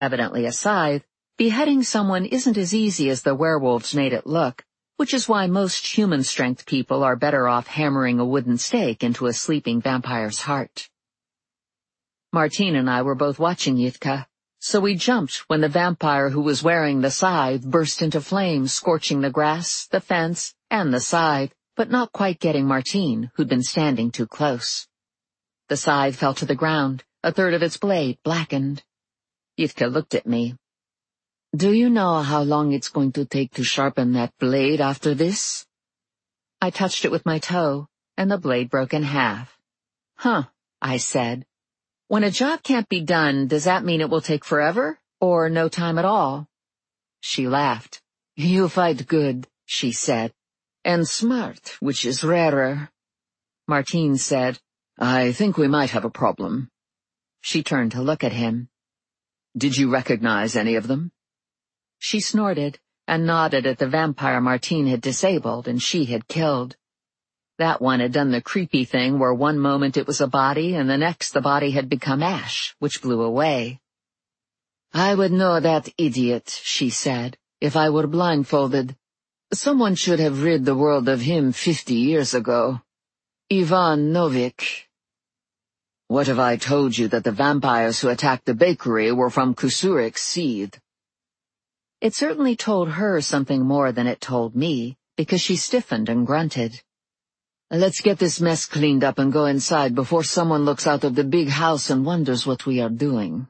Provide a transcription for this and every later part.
Evidently a scythe, beheading someone isn't as easy as the werewolves made it look, which is why most human-strength people are better off hammering a wooden stake into a sleeping vampire's heart. Martine and I were both watching Yitka, so we jumped when the vampire who was wearing the scythe burst into flames, scorching the grass, the fence, and the scythe, but not quite getting Martine, who'd been standing too close. The scythe fell to the ground, a third of its blade blackened. Yitka looked at me. "Do you know how long it's going to take to sharpen that blade after this?" I touched it with my toe, and the blade broke in half. "Huh," I said. "When a job can't be done, does that mean it will take forever, or no time at all?" She laughed. "You fight good," she said, "and smart, which is rarer." Martine said, "I think we might have a problem." She turned to look at him. "Did you recognize any of them?" She snorted and nodded at the vampire Martine had disabled and she had killed. That one had done the creepy thing where one moment it was a body and the next the body had become ash, which blew away. "I would know that idiot," she said, "if I were blindfolded. Someone should have rid the world of him 50 years ago. Ivan Novik." "What if I told you that the vampires who attacked the bakery were from Kusurik's seed?" It certainly told her something more than it told me, because she stiffened and grunted. "Let's get this mess cleaned up and go inside before someone looks out of the big house and wonders what we are doing."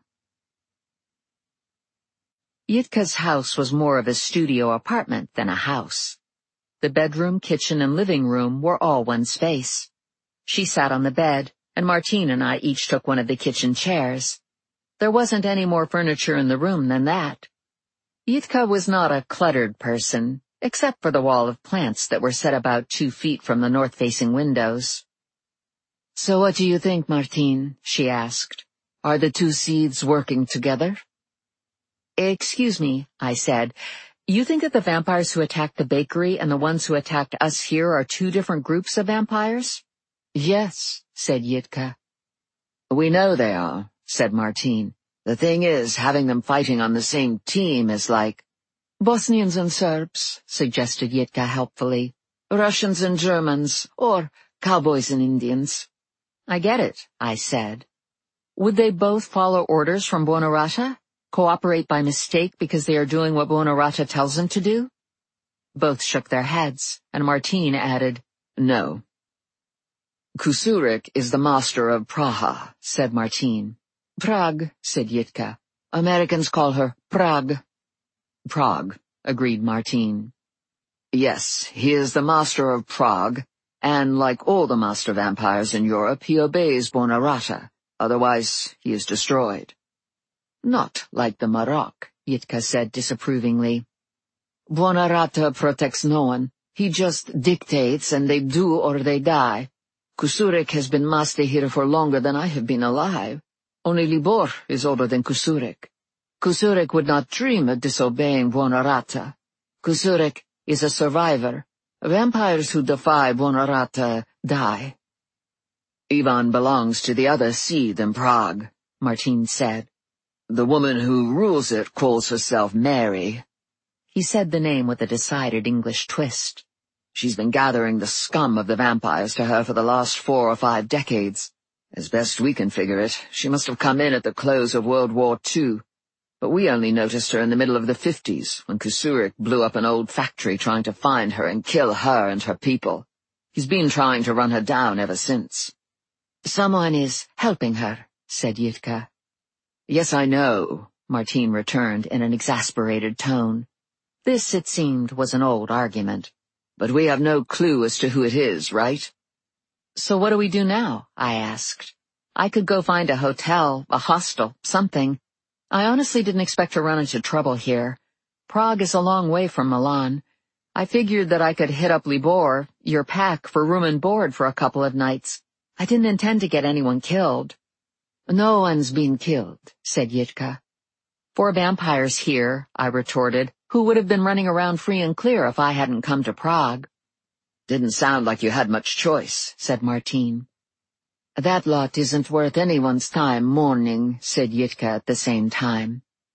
Yitka's house was more of a studio apartment than a house. The bedroom, kitchen, and living room were all one space. She sat on the bed, and Martine and I each took one of the kitchen chairs. There wasn't any more furniture in the room than that. Yitka was not a cluttered person, except for the wall of plants that were set about 2 feet from the north-facing windows. "So what do you think, Martine?" she asked. "Are the 2 seeds working together?" "Excuse me," I said. "You think that the vampires who attacked the bakery and the ones who attacked us here are 2 different groups of vampires?" "Yes," said Yitka. "We know they are," said Martine. "The thing is, having them fighting on the same team is like—" "Bosnians and Serbs," suggested Yitka helpfully. "Russians and Germans, or cowboys and Indians." "I get it," I said. "Would they both follow orders from Buonarrota? Cooperate by mistake because they are doing what Buonarrota tells them to do?" Both shook their heads, and Martine added, "No." "Kusurik is the master of Praha," said Martine. "Prague," said Yitka. "Americans call her Prague." "Prague," agreed Martine. "Yes, he is the master of Prague, and like all the master vampires in Europe, he obeys Buonarrota, otherwise he is destroyed." "Not like the Marok," Yitka said disapprovingly. "Buonarrota protects no one. He just dictates and they do or they die. Kusurik has been master here for longer than I have been alive. Only Libor is older than Kusurik. Kusurik would not dream of disobeying Buonarrota. Kusurik is a survivor. Vampires who defy Buonarrota die." "Ivan belongs to the other seed in Prague," Martine said. "The woman who rules it calls herself Mary." He said the name with a decided English twist. "She's been gathering the scum of the vampires to her for the last 4 or 5 decades. As best we can figure it, she must have come in at the close of World War II. But we only noticed her in the middle of the 50s, when Kusurik blew up an old factory trying to find her and kill her and her people. He's been trying to run her down ever since." "Someone is helping her," said Yitka. "Yes, I know," Martine returned in an exasperated tone. This, it seemed, was an old argument. "But we have no clue as to who it is, right?" "So what do we do now?" I asked. I could go find a hotel, a hostel, something. I honestly didn't expect to run into trouble here. Prague is a long way from Milan. I figured that I could hit up Libor, your pack, for room and board for a couple of nights. I didn't intend to get anyone killed." "No one's been killed," said Yitka. "4 vampires here," I retorted, "who would have been running around free and clear if I hadn't come to Prague." "Didn't sound like you had much choice," said Martine. "That lot isn't worth anyone's time mourning," said Yitka at the same time.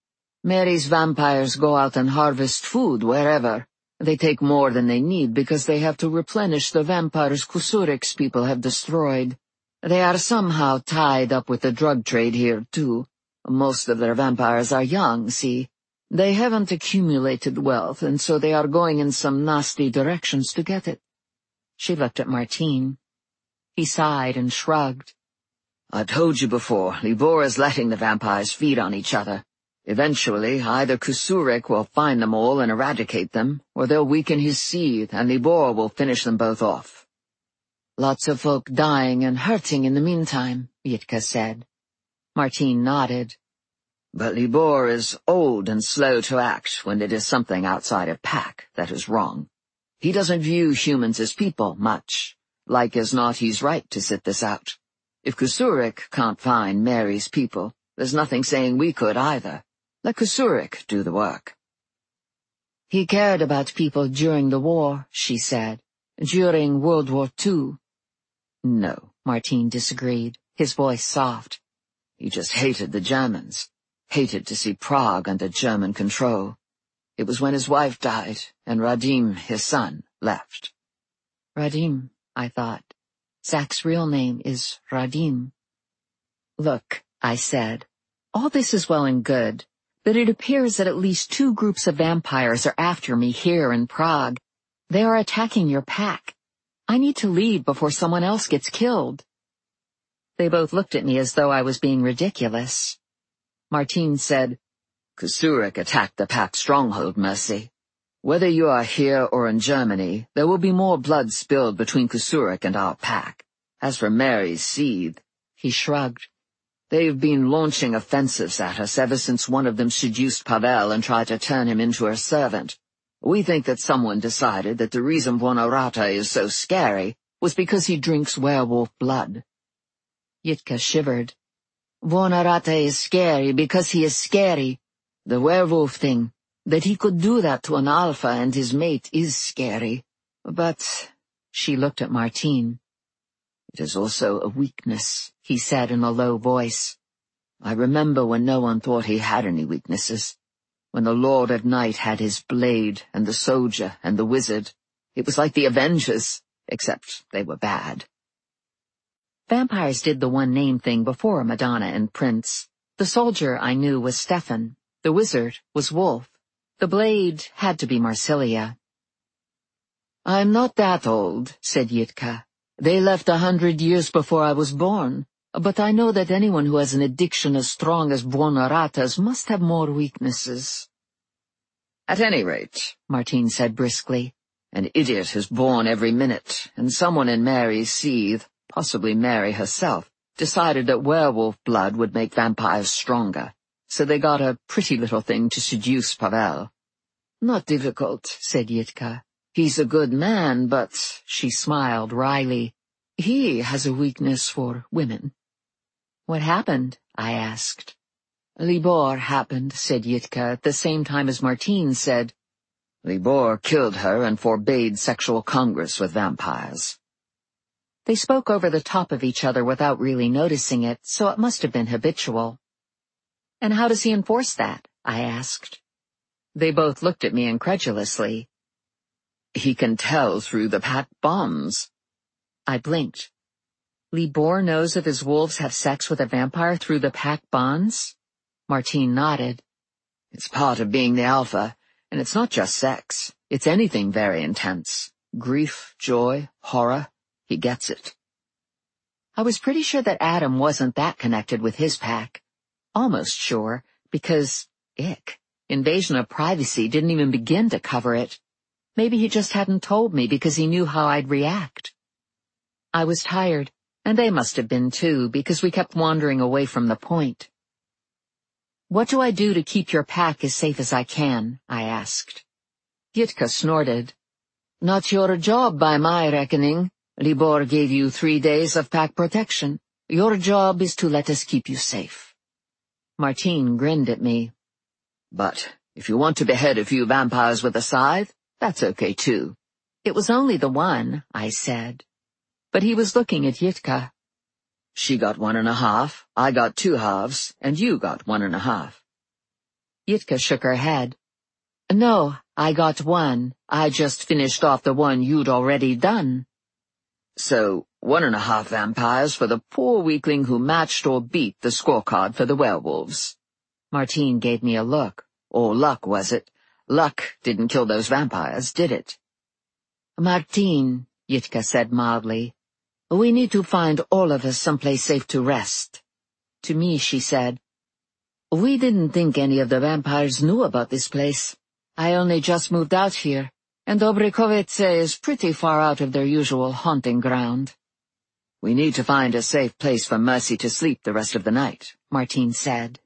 Mary's vampires go out and harvest food wherever. They take more than they need because they have to replenish the vampires Kusurik's people have destroyed. They are somehow tied up with the drug trade here, too. Most of their vampires are young, see? They haven't accumulated wealth, and so they are going in some nasty directions to get it. She looked at Martine. He sighed and shrugged. I told you before, Libor is letting the vampires feed on each other. Eventually, either Kusurik will find them all and eradicate them, or they'll weaken his seed, and Libor will finish them both off. Lots of folk dying and hurting in the meantime, Yitka said. Martine nodded. But Libor is old and slow to act when it is something outside a pack that is wrong. He doesn't view humans as people much. Like as not, he's right to sit this out. If Kusurik can't find Mary's people, there's nothing saying we could either. Let Kusurik do the work. He cared about people during the war, she said. During World War II. No, Martine disagreed, his voice soft. He just hated the Germans. Hated to see Prague under German control. It was when his wife died, and Radim, his son, left. Radim, I thought. Zach's real name is Radim. Look, I said, all this is well and good, but it appears that at least 2 groups of vampires are after me here in Prague. They are attacking your pack. I need to leave before someone else gets killed. They both looked at me as though I was being ridiculous. Martine said, Kusurik attacked the pack stronghold, Mercy. Whether you are here or in Germany, there will be more blood spilled between Kusurik and our pack. As for Mary's seed, he shrugged. They've been launching offensives at us ever since one of them seduced Pavel and tried to turn him into her servant. We think that someone decided that the reason Buonarrota is so scary was because he drinks werewolf blood. Yitka shivered. Buonarrota is scary because he is scary. The werewolf thing, that he could do that to an alpha and his mate is scary. But, she looked at Martine. It is also a weakness, he said in a low voice. I remember when no one thought he had any weaknesses. When the Lord of Night had his blade, and the soldier, and the wizard. It was like the Avengers, except they were bad. Vampires did the one-name thing before Madonna and Prince. The soldier, I knew, was Stefan. The wizard was Wolf. The blade had to be Marsilia. I'm not that old, said Yitka. They left 100 years before I was born. But I know that anyone who has an addiction as strong as Buonarrota's must have more weaknesses. At any rate, Martine said briskly, an idiot is born every minute, and someone in Mary's seed, possibly Mary herself, decided that werewolf blood would make vampires stronger, so they got a pretty little thing to seduce Pavel. Not difficult, said Yitka. He's a good man, but, she smiled wryly, he has a weakness for women. What happened? I asked. Libor happened, said Yitka, at the same time as Martine said, Libor killed her and forbade sexual congress with vampires. They spoke over the top of each other without really noticing it, so it must have been habitual. And how does he enforce that? I asked. They both looked at me incredulously. He can tell through the pack bonds. I blinked. Libor knows if his wolves have sex with a vampire through the pack bonds? Martine nodded. It's part of being the alpha, and it's not just sex. It's anything very intense. Grief, joy, horror. He gets it. I was pretty sure that Adam wasn't that connected with his pack. Almost sure, because, invasion of privacy didn't even begin to cover it. Maybe he just hadn't told me because he knew how I'd react. I was tired, and they must have been too, because we kept wandering away from the point. What do I do to keep your pack as safe as I can? I asked. Yitka snorted. Not your job by my reckoning. Libor gave you 3 days of pack protection. Your job is to let us keep you safe. Martine grinned at me. But if you want to behead a few vampires with a scythe, that's okay too. It was only the one, I said. But he was looking at Yitka. She got 1.5, I got 2 halves, and you got 1.5. Yitka shook her head. No, I got one. I just finished off the one you'd already done. So, 1.5 vampires for the poor weakling who matched or beat the scorecard for the werewolves. Martine gave me a look. Or luck, was it? Luck didn't kill those vampires, did it? Martine, Yitka said mildly, we need to find all of us someplace safe to rest. To me, she said, we didn't think any of the vampires knew about this place. I only just moved out here, and Obrikovice is pretty far out of their usual haunting ground. We need to find a safe place for Mercy to sleep the rest of the night, Martine said.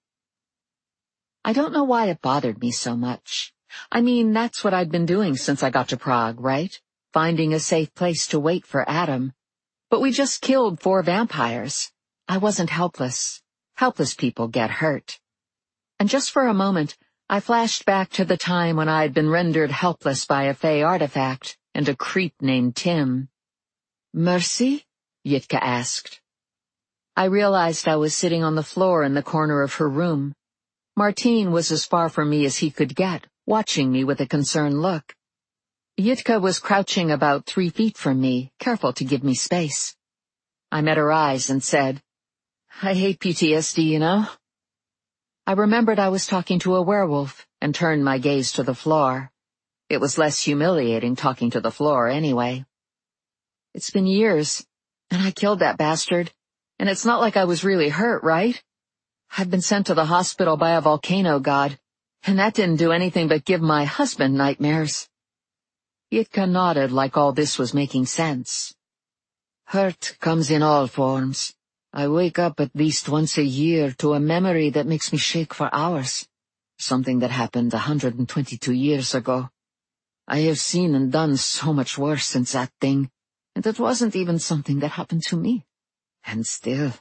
I don't know why it bothered me so much. I mean, that's what I'd been doing since I got to Prague, right? Finding a safe place to wait for Adam. But we just killed 4 vampires. I wasn't helpless. Helpless people get hurt. And just for a moment, I flashed back to the time when I had been rendered helpless by a Fey artifact and a creep named Tim. Mercy? Yitka asked. I realized I was sitting on the floor in the corner of her room. Martine was as far from me as he could get, watching me with a concerned look. Yitka was crouching about 3 feet from me, careful to give me space. I met her eyes and said, I hate PTSD, you know. I remembered I was talking to a werewolf and turned my gaze to the floor. It was less humiliating talking to the floor anyway. It's been years, and I killed that bastard, and it's not like I was really hurt, right? I've been sent to the hospital by a volcano god, and that didn't do anything but give my husband nightmares. Yitka nodded like all this was making sense. Hurt comes in all forms. I wake up at least once a year to a memory that makes me shake for hours. Something that happened 122 years ago. I have seen and done so much worse since that thing, and it wasn't even something that happened to me. And still.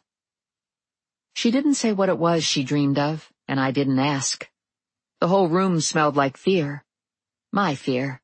She didn't say what it was she dreamed of, and I didn't ask. The whole room smelled like fear. My fear.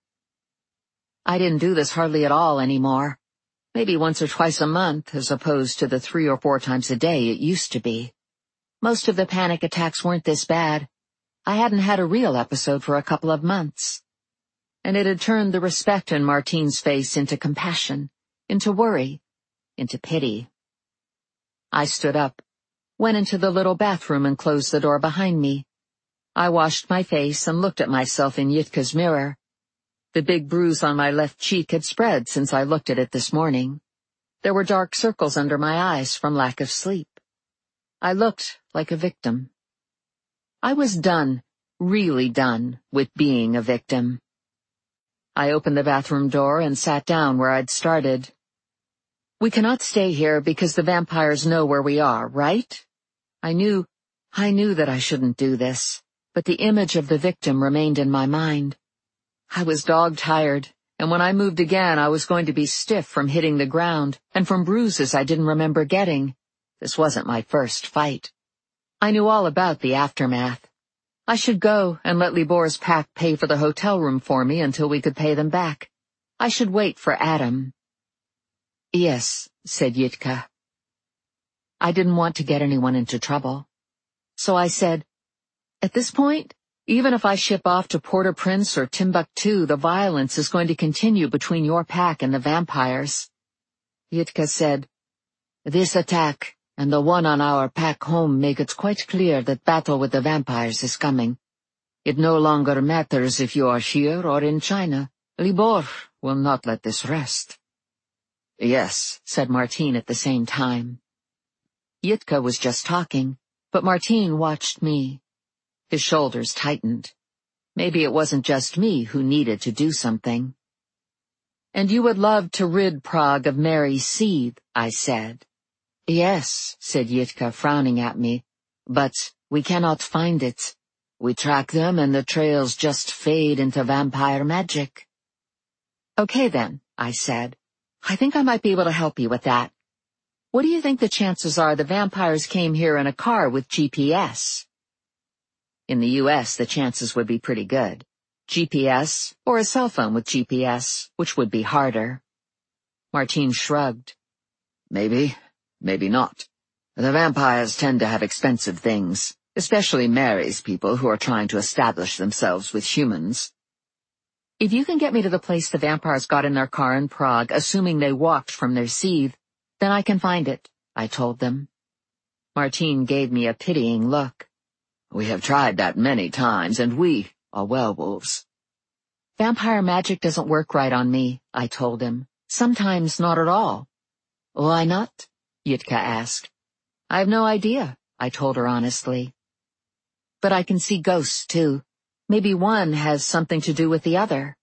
I didn't do this hardly at all anymore. Maybe once or twice a month, as opposed to the 3 or 4 times a day it used to be. Most of the panic attacks weren't this bad. I hadn't had a real episode for a couple of months. And it had turned the respect in Martine's face into compassion, into worry, into pity. I stood up, went into the little bathroom and closed the door behind me. I washed my face and looked at myself in Yitka's mirror. The big bruise on my left cheek had spread since I looked at it this morning. There were dark circles under my eyes from lack of sleep. I looked like a victim. I was done, really done, with being a victim. I opened the bathroom door and sat down where I'd started. We cannot stay here because the vampires know where we are, right? I knew that I shouldn't do this, but the image of the victim remained in my mind. I was dog-tired, and when I moved again I was going to be stiff from hitting the ground and from bruises I didn't remember getting. This wasn't my first fight. I knew all about the aftermath. I should go and let Libor's pack pay for the hotel room for me until we could pay them back. I should wait for Adam. Yes, said Yitka. I didn't want to get anyone into trouble. So I said, at this point, even if I ship off to Port-au-Prince or Timbuktu, the violence is going to continue between your pack and the vampires. Yitka said, this attack and the one on our pack home make it quite clear that battle with the vampires is coming. It no longer matters if you are here or in China. Libor will not let this rest. Yes, said Martine at the same time. Yitka was just talking, but Martine watched me. His shoulders tightened. Maybe it wasn't just me who needed to do something. And you would love to rid Prague of Mary's seed, I said. Yes, said Yitka, frowning at me, but we cannot find it. We track them and the trails just fade into vampire magic. Okay then, I said. I think I might be able to help you with that. What do you think the chances are the vampires came here in a car with GPS? In the US, the chances would be pretty good. GPS, or a cell phone with GPS, which would be harder. Martine shrugged. Maybe, maybe not. The vampires tend to have expensive things. especially Mary's people who are trying to establish themselves with humans. If you can get me to the place the vampires got in their car in Prague, assuming they walked from their seethe, then I can find it, I told them. Martine gave me a pitying look. We have tried that many times, and we are werewolves. Vampire magic doesn't work right on me, I told him. Sometimes not at all. Why not? Yitka asked. I have no idea, I told her honestly. But I can see ghosts, too. Maybe one has something to do with the other.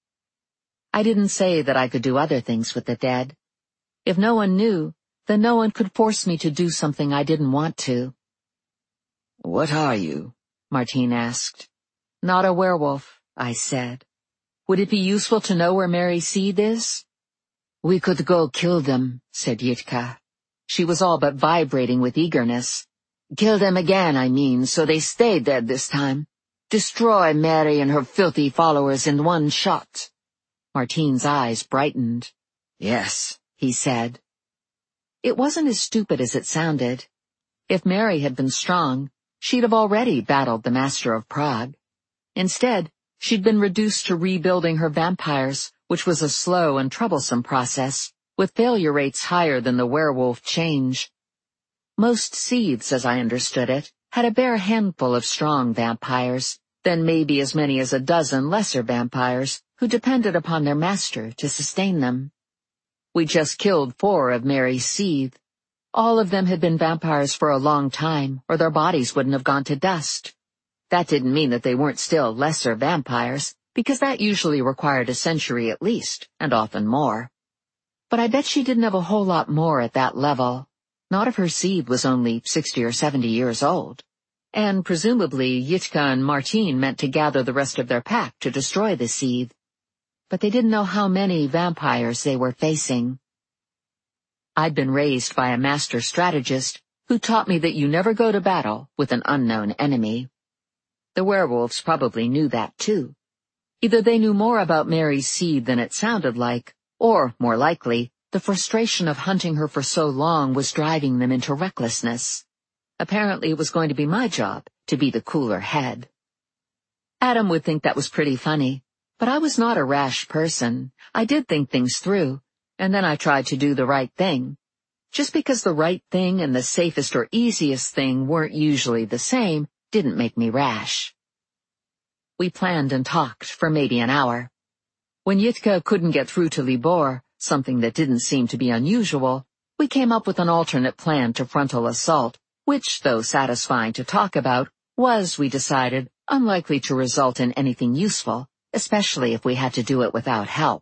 I didn't say that I could do other things with the dead. If no one knew, then no one could force me to do something I didn't want to. What are you? Martine asked. Not a werewolf, I said. Would it be useful to know where Mary's seethe is? We could go kill them, said Yitka. She was all but vibrating with eagerness. Kill them again, I mean, so they stay dead this time. Destroy Mary and her filthy followers in one shot. Martine's eyes brightened. Yes, he said. It wasn't as stupid as it sounded. If Mary had been strong, she'd have already battled the Master of Prague. Instead, she'd been reduced to rebuilding her vampires, which was a slow and troublesome process, with failure rates higher than the werewolf change. Most seethes, as I understood it, had a bare handful of strong vampires, then maybe as many as a dozen lesser vampires, who depended upon their master to sustain them. We just killed 4 of Mary's seethe. All of them had been vampires for a long time, or their bodies wouldn't have gone to dust. That didn't mean that they weren't still lesser vampires, because that usually required a century at least, and often more. But I bet she didn't have a whole lot more at that level. Not if her seethe was only 60 or 70 years old. And presumably Yitka and Martine meant to gather the rest of their pack to destroy the seethe. But they didn't know how many vampires they were facing. I'd been raised by a master strategist who taught me that you never go to battle with an unknown enemy. The werewolves probably knew that too. Either they knew more about Mary's seethe than it sounded like, or, more likely, the frustration of hunting her for so long was driving them into recklessness. Apparently it was going to be my job to be the cooler head. Adam would think that was pretty funny, but I was not a rash person. I did think things through, and then I tried to do the right thing. Just because the right thing and the safest or easiest thing weren't usually the same didn't make me rash. We planned and talked for maybe an hour. When Yitka couldn't get through to Libor, something that didn't seem to be unusual, we came up with an alternate plan to frontal assault, which, though satisfying to talk about, was, we decided, unlikely to result in anything useful, especially if we had to do it without help.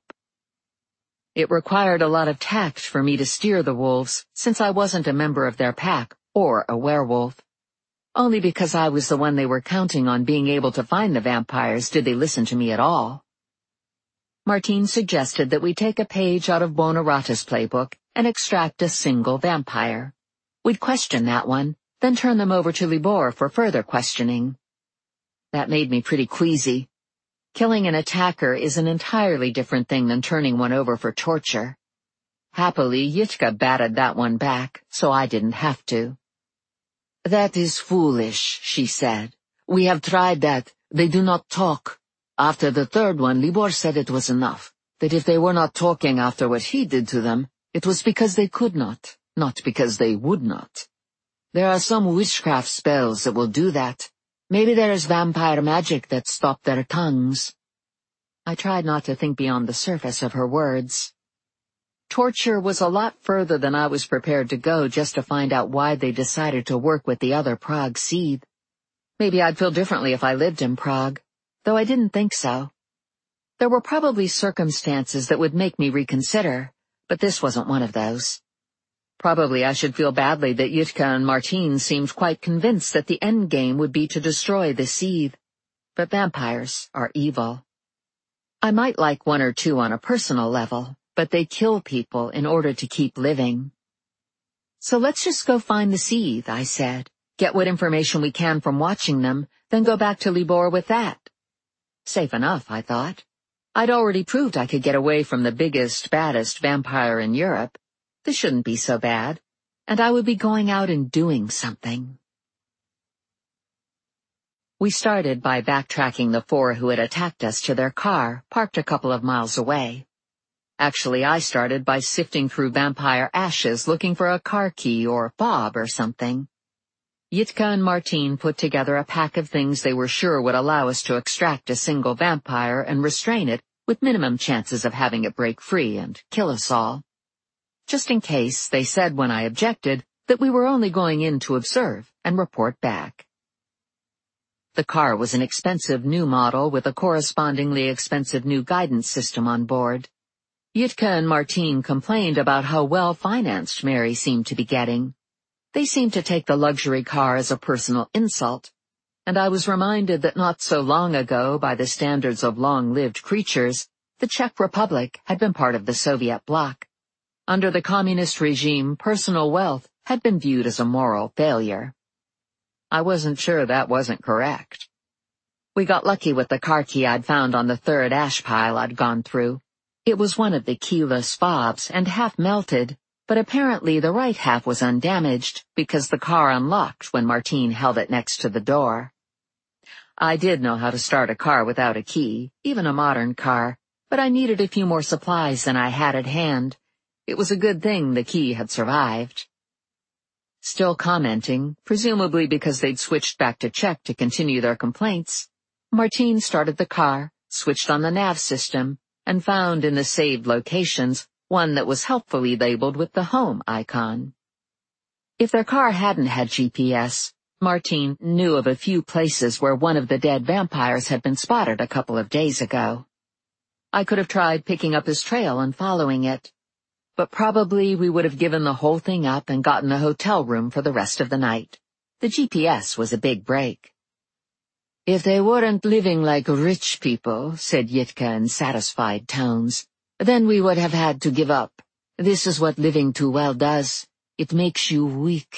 It required a lot of tact for me to steer the wolves, since I wasn't a member of their pack or a werewolf. Only because I was the one they were counting on being able to find the vampires did they listen to me at all. Martine suggested that we take a page out of Buonarrota's playbook and extract a single vampire. We'd question that one, then turn them over to Libor for further questioning. That made me pretty queasy. Killing an attacker is an entirely different thing than turning one over for torture. Happily, Yitka batted that one back, so I didn't have to. That is foolish, she said. We have tried that. They do not talk. After the third one, Libor said it was enough, that if they were not talking after what he did to them, it was because they could not because they would not. There are some witchcraft spells that will do that. Maybe there is vampire magic that stopped their tongues. I tried not to think beyond the surface of her words. Torture was a lot further than I was prepared to go just to find out why they decided to work with the other Prague seethe. Maybe I'd feel differently if I lived in Prague, though I didn't think so. There were probably circumstances that would make me reconsider, but this wasn't one of those. Probably I should feel badly that Yitka and Martine seemed quite convinced that the end game would be to destroy the seethe. But vampires are evil. I might like 1 or 2 on a personal level, but they kill people in order to keep living. So let's just go find the seethe, I said, get what information we can from watching them, then go back to Libor with that. Safe enough, I thought. I'd already proved I could get away from the biggest, baddest vampire in Europe. This shouldn't be so bad, and I would be going out and doing something. We started by backtracking the 4 who had attacked us to their car, parked a couple of miles away. Actually, I started by sifting through vampire ashes looking for a car key or fob or something. Yitka and Martine put together a pack of things they were sure would allow us to extract a single vampire and restrain it with minimum chances of having it break free and kill us all. Just in case, they said when I objected that we were only going in to observe and report back. The car was an expensive new model with a correspondingly expensive new guidance system on board. Yitka and Martine complained about how well-financed Mary seemed to be getting. They seemed to take the luxury car as a personal insult, and I was reminded that not so long ago, by the standards of long-lived creatures, the Czech Republic had been part of the Soviet bloc. Under the communist regime, personal wealth had been viewed as a moral failure. I wasn't sure that wasn't correct. We got lucky with the car key I'd found on the 3rd ash pile I'd gone through. It was one of the keyless fobs and half melted, but apparently the right half was undamaged because the car unlocked when Martine held it next to the door. I did know how to start a car without a key, even a modern car, but I needed a few more supplies than I had at hand. It was a good thing the key had survived. Still commenting, presumably because they'd switched back to Czech to continue their complaints, Martine started the car, switched on the nav system, and found in the saved locations one that was helpfully labeled with the home icon. If their car hadn't had GPS, Martine knew of a few places where one of the dead vampires had been spotted a couple of days ago. I could have tried picking up his trail and following it, but probably we would have given the whole thing up and gotten a hotel room for the rest of the night. The GPS was a big break. "If they weren't living like rich people," said Yitka in satisfied tones, "then we would have had to give up. This is what living too well does. It makes you weak."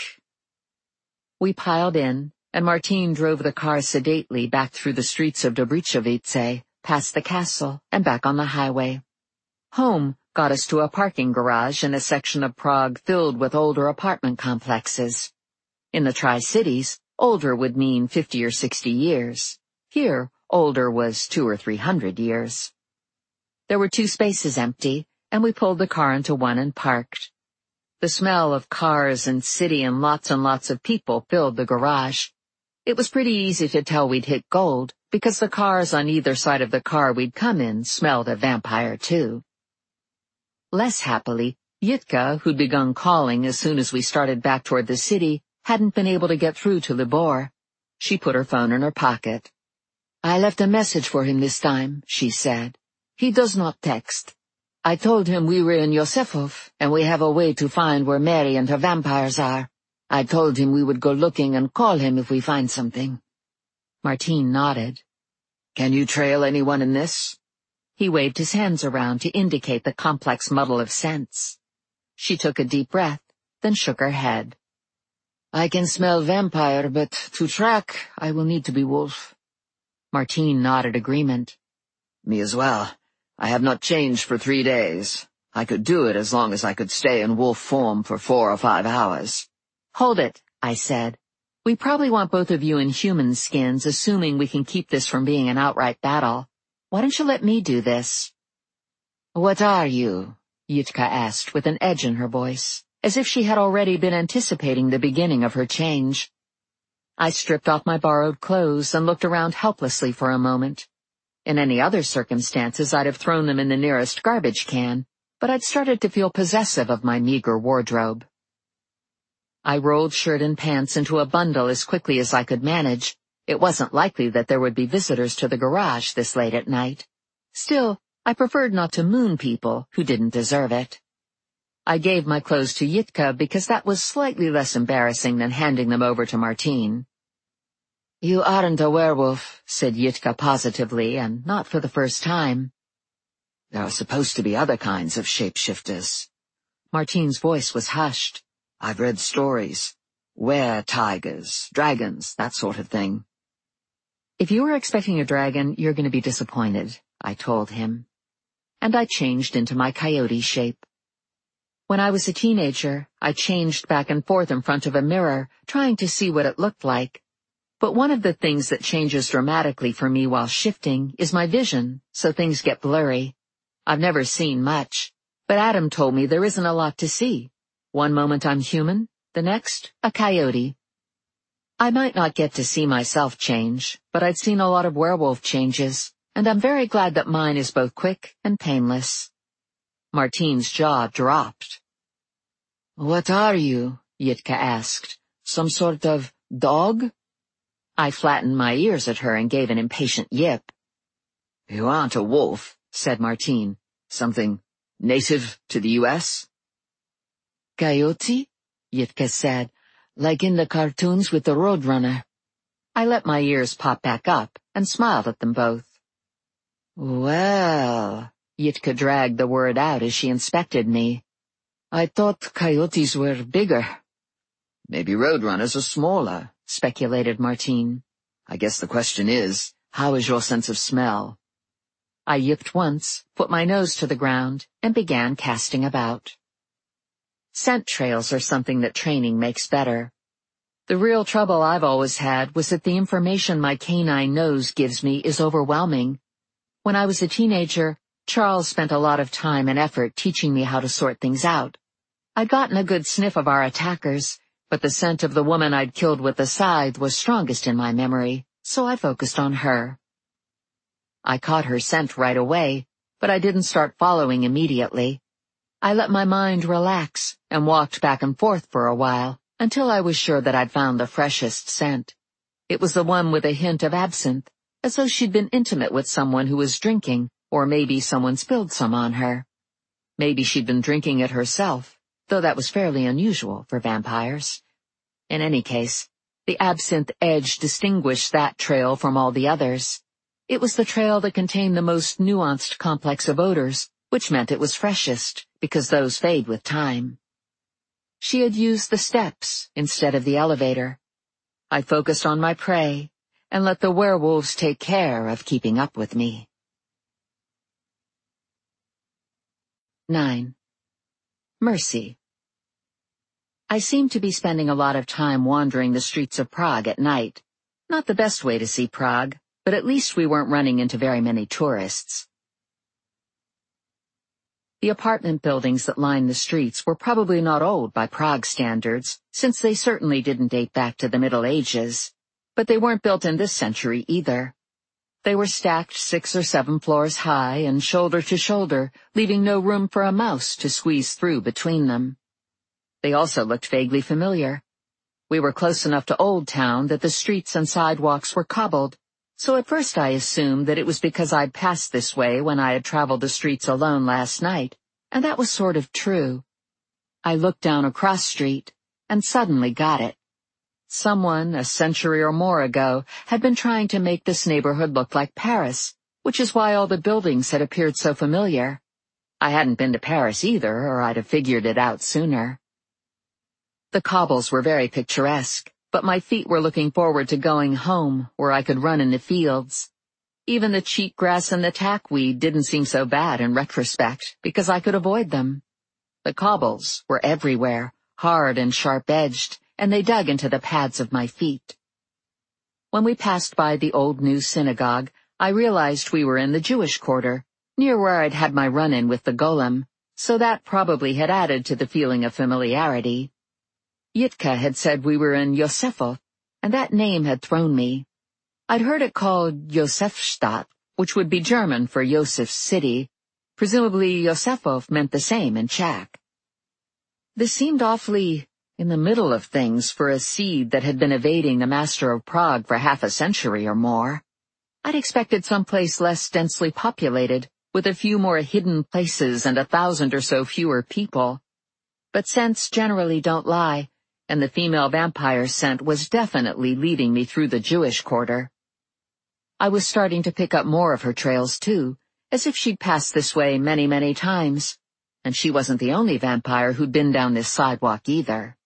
We piled in, and Martine drove the car sedately back through the streets of Dobrichovice, past the castle, and back on the highway. Home got us to a parking garage in a section of Prague filled with older apartment complexes. In the Tri-Cities, older would mean 50 or 60 years. Here, older was 200 or 300 years. There were 2 spaces empty, and we pulled the car into one and parked. The smell of cars and city and lots of people filled the garage. It was pretty easy to tell we'd hit gold, because the cars on either side of the car we'd come in smelled of vampire too. Less happily, Yitka, who'd begun calling as soon as we started back toward the city, hadn't been able to get through to Libor. She put her phone in her pocket. "I left a message for him this time," she said. "He does not text. I told him we were in Yosefov, and we have a way to find where Mary and her vampires are. I told him we would go looking and call him if we find something." Martine nodded. "Can you trail anyone in this?" He waved his hands around to indicate the complex muddle of scents. She took a deep breath, then shook her head. "I can smell vampire, but to track, I will need to be wolf." Martine nodded agreement. "Me as well. I have not changed for 3 days. I could do it as long as I could stay in wolf form for 4 or 5 hours. "Hold it," I said. "We probably want both of you in human skins, assuming we can keep this from being an outright battle. Why don't you let me do this?" "What are you?" Yitka asked with an edge in her voice, as if she had already been anticipating the beginning of her change. I stripped off my borrowed clothes and looked around helplessly for a moment. In any other circumstances, I'd have thrown them in the nearest garbage can, but I'd started to feel possessive of my meager wardrobe. I rolled shirt and pants into a bundle as quickly as I could manage. It wasn't likely that there would be visitors to the garage this late at night. Still, I preferred not to moon people who didn't deserve it. I gave my clothes to Yitka because that was slightly less embarrassing than handing them over to Martine. "You aren't a werewolf," said Yitka positively, and not for the first time. "There are supposed to be other kinds of shapeshifters." Martine's voice was hushed. "I've read stories. Were-tigers, dragons, that sort of thing." "If you were expecting a dragon, you're going to be disappointed," I told him. And I changed into my coyote shape. When I was a teenager, I changed back and forth in front of a mirror, trying to see what it looked like. But one of the things that changes dramatically for me while shifting is my vision, so things get blurry. I've never seen much, but Adam told me there isn't a lot to see. One moment I'm human, the next, a coyote. I might not get to see myself change, but I'd seen a lot of werewolf changes, and I'm very glad that mine is both quick and painless. Martine's jaw dropped. "What are you?" Yitka asked. "Some sort of dog?" I flattened my ears at her and gave an impatient yip. "You aren't a wolf," said Martine. "Something native to the U.S.?" "Coyote?" Yitka said, "like in the cartoons with the Roadrunner." I let my ears pop back up and smiled at them both. "Well," Yitka dragged the word out as she inspected me. "I thought coyotes were bigger." "Maybe Roadrunners are smaller," speculated Martine. "I guess the question is, how is your sense of smell?" I yipped once, put my nose to the ground, and began casting about. Scent trails are something that training makes better. The real trouble I've always had was that the information my canine nose gives me is overwhelming. When I was a teenager, Charles spent a lot of time and effort teaching me how to sort things out. I'd gotten a good sniff of our attackers, but the scent of the woman I'd killed with the scythe was strongest in my memory, so I focused on her. I caught her scent right away, but I didn't start following immediately. I let my mind relax and walked back and forth for a while, until I was sure that I'd found the freshest scent. It was the one with a hint of absinthe, as though she'd been intimate with someone who was drinking, or maybe someone spilled some on her. Maybe she'd been drinking it herself, though that was fairly unusual for vampires. In any case, the absinthe edge distinguished that trail from all the others. It was the trail that contained the most nuanced complex of odors, which meant it was freshest, because those fade with time. She had used the steps instead of the elevator. I focused on my prey and let the werewolves take care of keeping up with me. 9. Mercy. I seemed to be spending a lot of time wandering the streets of Prague at night. Not the best way to see Prague, but at least we weren't running into very many tourists. The apartment buildings that lined the streets were probably not old by Prague standards, since they certainly didn't date back to the Middle Ages, but they weren't built in this century either. They were stacked 6 or 7 floors high and shoulder to shoulder, leaving no room for a mouse to squeeze through between them. They also looked vaguely familiar. We were close enough to Old Town that the streets and sidewalks were cobbled, so at first I assumed that it was because I'd passed this way when I had traveled the streets alone last night, and that was sort of true. I looked down a cross street and suddenly got it. Someone, a century or more ago, had been trying to make this neighborhood look like Paris, which is why all the buildings had appeared so familiar. I hadn't been to Paris either, or I'd have figured it out sooner. The cobbles were very picturesque, but my feet were looking forward to going home, where I could run in the fields. Even the cheatgrass and the tackweed didn't seem so bad in retrospect, because I could avoid them. The cobbles were everywhere, hard and sharp-edged, and they dug into the pads of my feet. When we passed by the old new synagogue, I realized we were in the Jewish quarter, near where I'd had my run-in with the golem, so that probably had added to the feeling of familiarity. Yitka had said we were in Josefov, and that name had thrown me. I'd heard it called Josefstadt, which would be German for Yosef's city. Presumably Josefov meant the same in Czech. This seemed awfully in the middle of things for a seed that had been evading the master of Prague for half a century or more. I'd expected someplace less densely populated, with a few more hidden places and 1,000 or so fewer people. But scents generally don't lie, and the female vampire scent was definitely leading me through the Jewish quarter. I was starting to pick up more of her trails, too, as if she'd passed this way many, many times, and she wasn't the only vampire who'd been down this sidewalk either.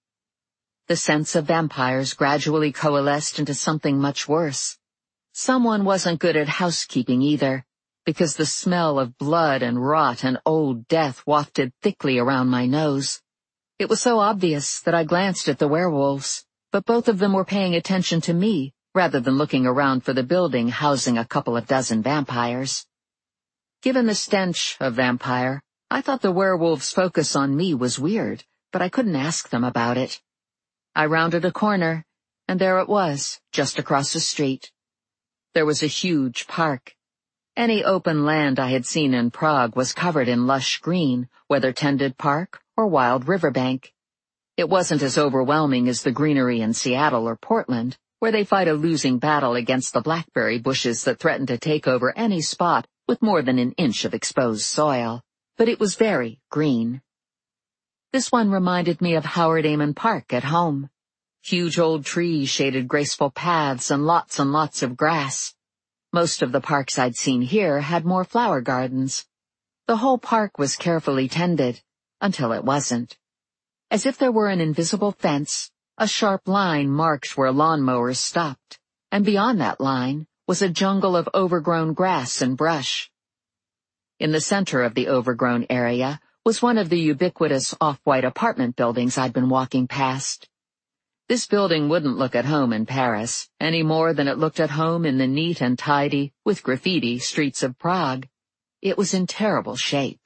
The scents of vampires gradually coalesced into something much worse. Someone wasn't good at housekeeping either, because the smell of blood and rot and old death wafted thickly around my nose. It was so obvious that I glanced at the werewolves, but both of them were paying attention to me rather than looking around for the building housing a couple of dozen vampires. Given the stench of vampire, I thought the werewolves' focus on me was weird, but I couldn't ask them about it. I rounded a corner, and there it was, just across the street. There was a huge park. Any open land I had seen in Prague was covered in lush green, whether tended park or wild riverbank. It wasn't as overwhelming as the greenery in Seattle or Portland, where they fight a losing battle against the blackberry bushes that threaten to take over any spot with more than an inch of exposed soil, but it was very green. This one reminded me of Howard Amon Park at home. Huge old trees shaded graceful paths and lots of grass. Most of the parks I'd seen here had more flower gardens. The whole park was carefully tended, until it wasn't. As if there were an invisible fence, a sharp line marked where lawnmowers stopped, and beyond that line was a jungle of overgrown grass and brush. In the center of the overgrown area was one of the ubiquitous off-white apartment buildings I'd been walking past. This building wouldn't look at home in Paris, any more than it looked at home in the neat and tidy, with graffiti, streets of Prague. It was in terrible shape.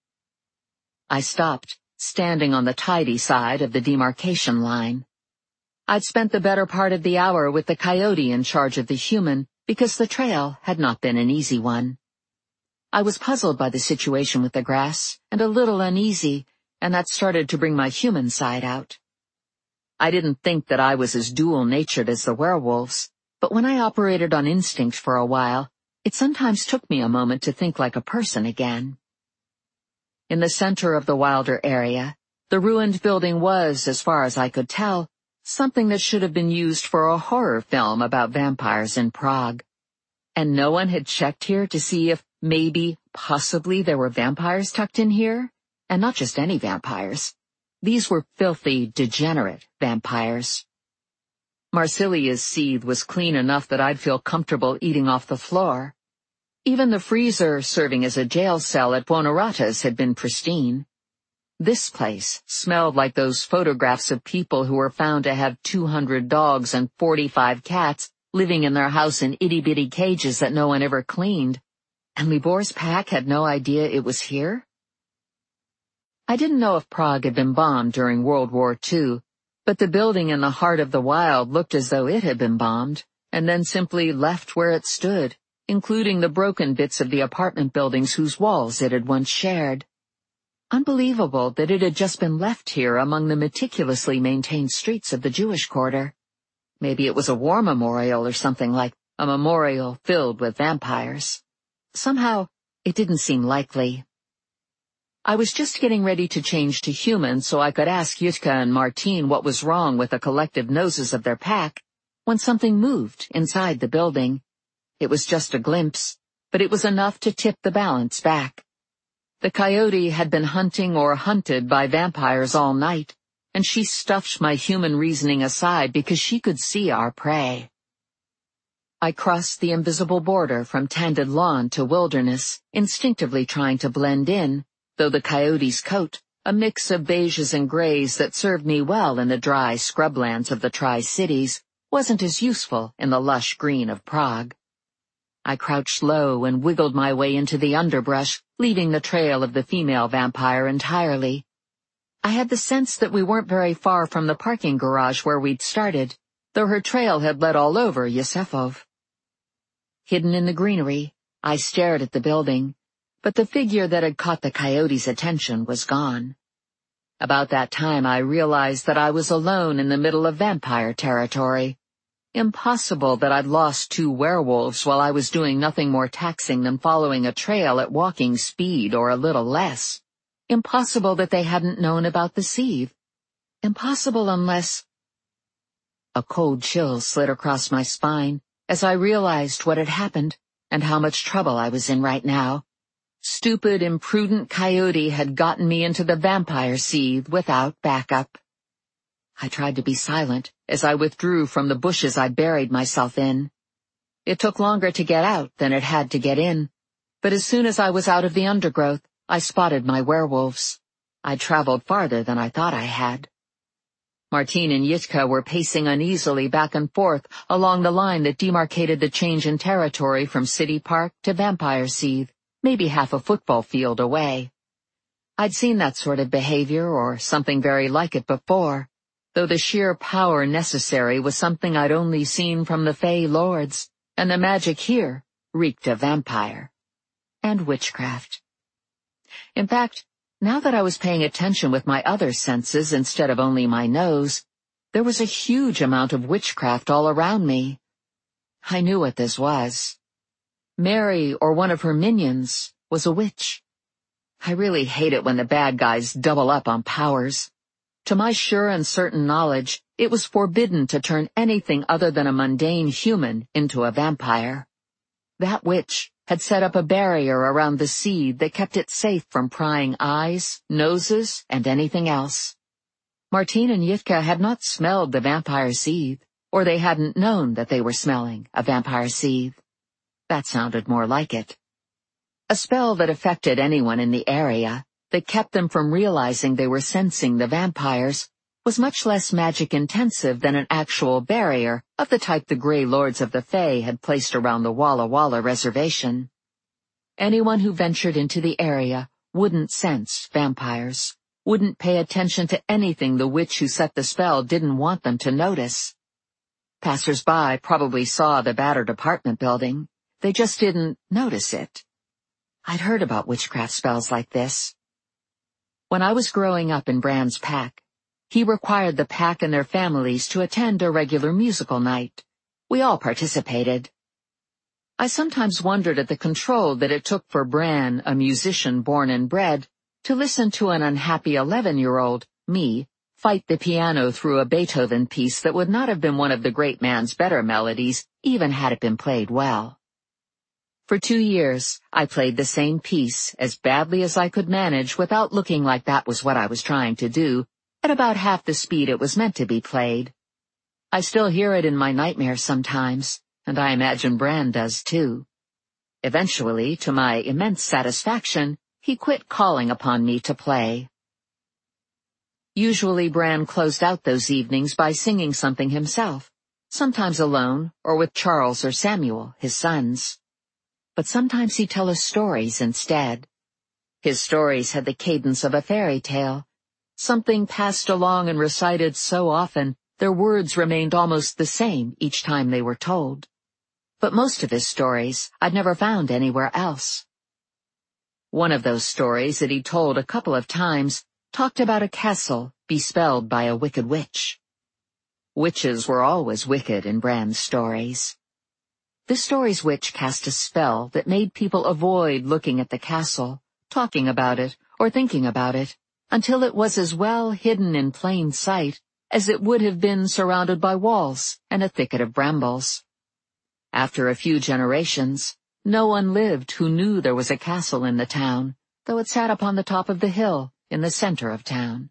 I stopped, standing on the tidy side of the demarcation line. I'd spent the better part of the hour with the coyote in charge of the human, because the trail had not been an easy one. I was puzzled by the situation with the grass, and a little uneasy, and that started to bring my human side out. I didn't think that I was as dual-natured as the werewolves, but when I operated on instinct for a while, it sometimes took me a moment to think like a person again. In the center of the wilder area, the ruined building was, as far as I could tell, something that should have been used for a horror film about vampires in Prague. And no one had checked here to see if maybe, possibly there were vampires tucked in here, and not just any vampires. These were filthy, degenerate vampires. Marsilia's seethe was clean enough that I'd feel comfortable eating off the floor. Even the freezer serving as a jail cell at Buonorata's had been pristine. This place smelled like those photographs of people who were found to have 200 dogs and 45 cats living in their house in itty-bitty cages that no one ever cleaned. And Libor's pack had no idea it was here? I didn't know if Prague had been bombed during World War II, but the building in the heart of the wild looked as though it had been bombed, and then simply left where it stood, including the broken bits of the apartment buildings whose walls it had once shared. Unbelievable that it had just been left here among the meticulously maintained streets of the Jewish quarter. Maybe it was a war memorial or something, like a memorial filled with vampires. Somehow, it didn't seem likely. I was just getting ready to change to human so I could ask Yutka and Martine what was wrong with the collective noses of their pack, when something moved inside the building. It was just a glimpse, but it was enough to tip the balance back. The coyote had been hunting or hunted by vampires all night, and she stuffed my human reasoning aside because she could see our prey. I crossed the invisible border from tended lawn to wilderness, instinctively trying to blend in, though the coyote's coat, a mix of beiges and grays that served me well in the dry scrublands of the Tri-Cities, wasn't as useful in the lush green of Prague. I crouched low and wiggled my way into the underbrush, leaving the trail of the female vampire entirely. I had the sense that we weren't very far from the parking garage where we'd started, though her trail had led all over Yusefov. Hidden in the greenery, I stared at the building, but the figure that had caught the coyote's attention was gone. About that time I realized that I was alone in the middle of vampire territory. Impossible that I'd lost 2 werewolves while I was doing nothing more taxing than following a trail at walking speed or a little less. Impossible that they hadn't known about the seethe. Impossible unless— A cold chill slid across my spine as I realized what had happened and how much trouble I was in right now. Stupid, imprudent coyote had gotten me into the vampire seethe without backup. I tried to be silent as I withdrew from the bushes I buried myself in. It took longer to get out than it had to get in, but as soon as I was out of the undergrowth, I spotted my werewolves. I'd traveled farther than I thought I had. Martine and Yitka were pacing uneasily back and forth along the line that demarcated the change in territory from City Park to Vampire Seed, maybe half a football field away. I'd seen that sort of behavior or something very like it before, though the sheer power necessary was something I'd only seen from the Fey Lords, and the magic here reeked of vampire. And witchcraft. In fact, now that I was paying attention with my other senses instead of only my nose, there was a huge amount of witchcraft all around me. I knew what this was. Mary, or one of her minions, was a witch. I really hate it when the bad guys double up on powers. To my sure and certain knowledge, it was forbidden to turn anything other than a mundane human into a vampire. That witch had set up a barrier around the seed that kept it safe from prying eyes, noses, and anything else. Martine and Yitka had not smelled the vampire seed, or they hadn't known that they were smelling a vampire seed. That sounded more like it. A spell that affected anyone in the area, that kept them from realizing they were sensing the vampires, was much less magic-intensive than an actual barrier of the type the Grey Lords of the Fae had placed around the Walla Walla reservation. Anyone who ventured into the area wouldn't sense vampires, wouldn't pay attention to anything the witch who set the spell didn't want them to notice. Passers-by probably saw the battered apartment building. They just didn't notice it. I'd heard about witchcraft spells like this. When I was growing up in Bran's pack, he required the pack and their families to attend a regular musical night. We all participated. I sometimes wondered at the control that it took for Bran, a musician born and bred, to listen to an unhappy 11-year-old, me, fight the piano through a Beethoven piece that would not have been one of the great man's better melodies, even had it been played well. For 2 years, I played the same piece as badly as I could manage without looking like that was what I was trying to do, at about half the speed it was meant to be played. I still hear it in my nightmares sometimes, and I imagine Bran does too. Eventually, to my immense satisfaction, he quit calling upon me to play. Usually Bran closed out those evenings by singing something himself, sometimes alone or with Charles or Samuel, his sons. But sometimes he'd tell us stories instead. His stories had the cadence of a fairy tale, something passed along and recited so often their words remained almost the same each time they were told. But most of his stories I'd never found anywhere else. One of those stories that he told a couple of times talked about a castle bespelled by a wicked witch. Witches were always wicked in Bran's stories. The story's witch cast a spell that made people avoid looking at the castle, talking about it, or thinking about it, until it was as well hidden in plain sight as it would have been surrounded by walls and a thicket of brambles. After a few generations, no one lived who knew there was a castle in the town, though it sat upon the top of the hill in the center of town.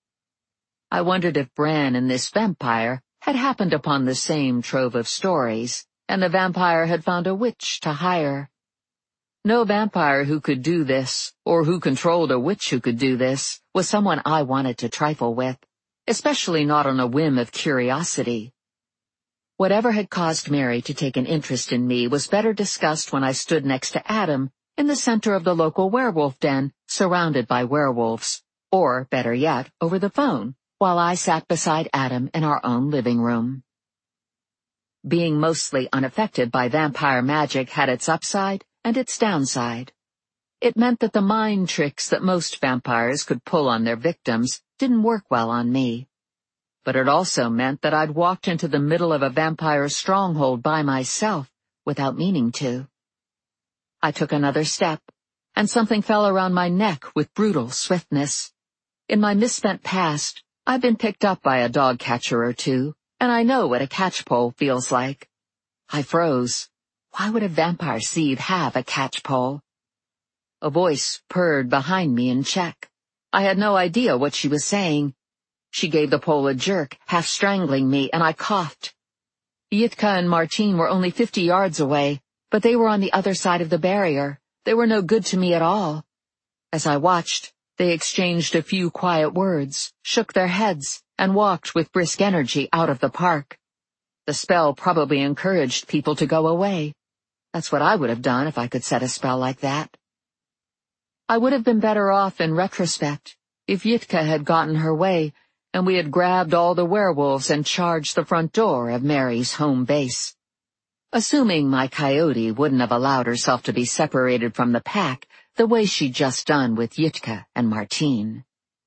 I wondered if Bran and this vampire had happened upon the same trove of stories, and the vampire had found a witch to hire. No vampire who could do this, or who controlled a witch who could do this, was someone I wanted to trifle with, especially not on a whim of curiosity. Whatever had caused Mary to take an interest in me was better discussed when I stood next to Adam in the center of the local werewolf den, surrounded by werewolves, or, better yet, over the phone, while I sat beside Adam in our own living room. Being mostly unaffected by vampire magic had its upside and its downside. It meant that the mind tricks that most vampires could pull on their victims didn't work well on me. But it also meant that I'd walked into the middle of a vampire stronghold by myself without meaning to. I took another step, and something fell around my neck with brutal swiftness. In my misspent past, I've been picked up by a dog catcher or two, and I know what a catchpole feels like. I froze. Why would a vampire seed have a catchpole? A voice purred behind me in Czech. I had no idea what she was saying. She gave the pole a jerk, half strangling me, and I coughed. Yitka and Martine were only 50 yards away, but they were on the other side of the barrier. They were no good to me at all. As I watched, They exchanged a few quiet words, shook their heads, and walked with brisk energy out of the park. The spell probably encouraged people to go away. That's what I would have done if I could set a spell like that. I would have been better off in retrospect if Yitka had gotten her way and we had grabbed all the werewolves and charged the front door of Mary's home base. Assuming my coyote wouldn't have allowed herself to be separated from the pack the way she'd just done with Yitka and Martine.